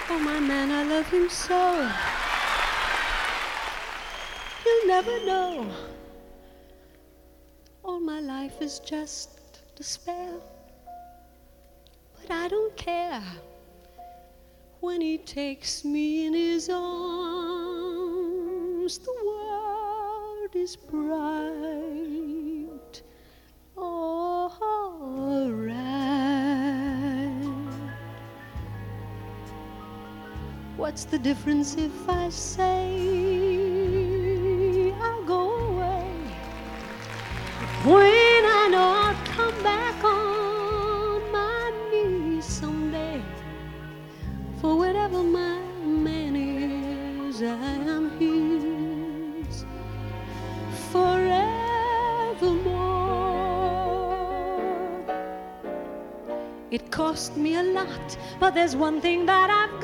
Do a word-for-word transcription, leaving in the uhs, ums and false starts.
Oh, my man, I love him so. You'll never know. All my life is just despair. But I don't care. When he takes me in his arms, the world is bright. All right. What's the difference if I say I'll go away when I know I'll come back on my knees someday? For whatever my man is, I am his forevermore. It cost me a lot, but there's one thing that I've got.